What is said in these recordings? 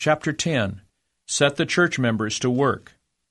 Chapter 10. Set the church members to work.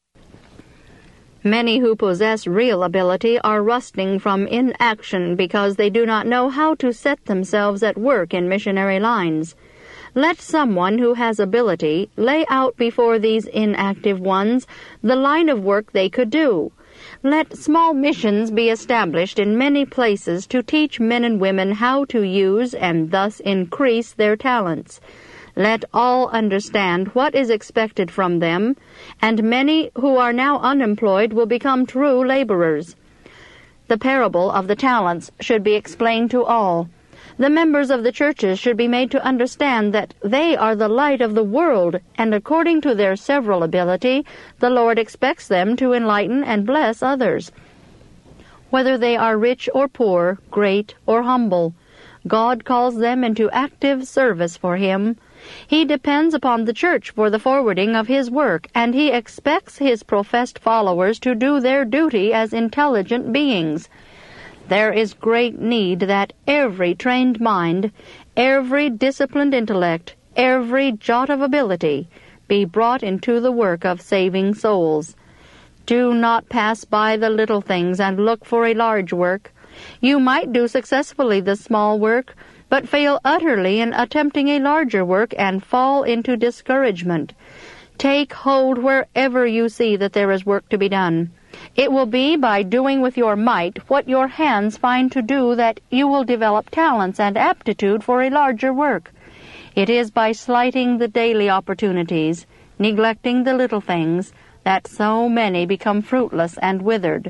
Many who possess real ability are rusting from inaction because they do not know how to set themselves at work in missionary lines. Let someone who has ability lay out before these inactive ones the line of work they could do. Let small missions be established in many places to teach men and women how to use and thus increase their talents. Let all understand what is expected from them, and many who are now unemployed will become true laborers. The parable of the talents should be explained to all. The members of the churches should be made to understand that they are the light of the world, and according to their several ability, the Lord expects them to enlighten and bless others. Whether they are rich or poor, great or humble, God calls them into active service for Him. He depends upon the church for the forwarding of His work, and He expects His professed followers to do their duty as intelligent beings. There is great need that every trained mind, every disciplined intellect, every jot of ability be brought into the work of saving souls. Do not pass by the little things and look for a large work. You might do successfully the small work, but fail utterly in attempting a larger work and fall into discouragement. Take hold wherever you see that there is work to be done. It will be by doing with your might what your hands find to do that you will develop talents and aptitude for a larger work. It is by slighting the daily opportunities, neglecting the little things, that so many become fruitless and withered.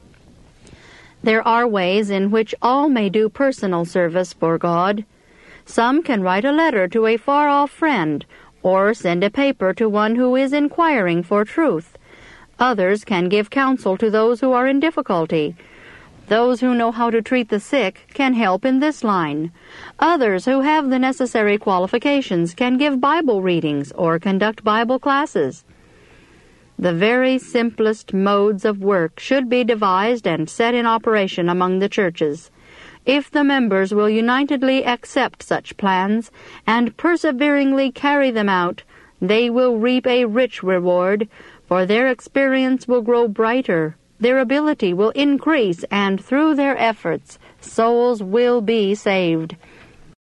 There are ways in which all may do personal service for God. Some can write a letter to a far-off friend, or send a paper to one who is inquiring for truth. Others can give counsel to those who are in difficulty. Those who know how to treat the sick can help in this line. Others who have the necessary qualifications can give Bible readings or conduct Bible classes. The very simplest modes of work should be devised and set in operation among the churches. If the members will unitedly accept such plans and perseveringly carry them out, they will reap a rich reward, for their experience will grow brighter, their ability will increase, and through their efforts, souls will be saved.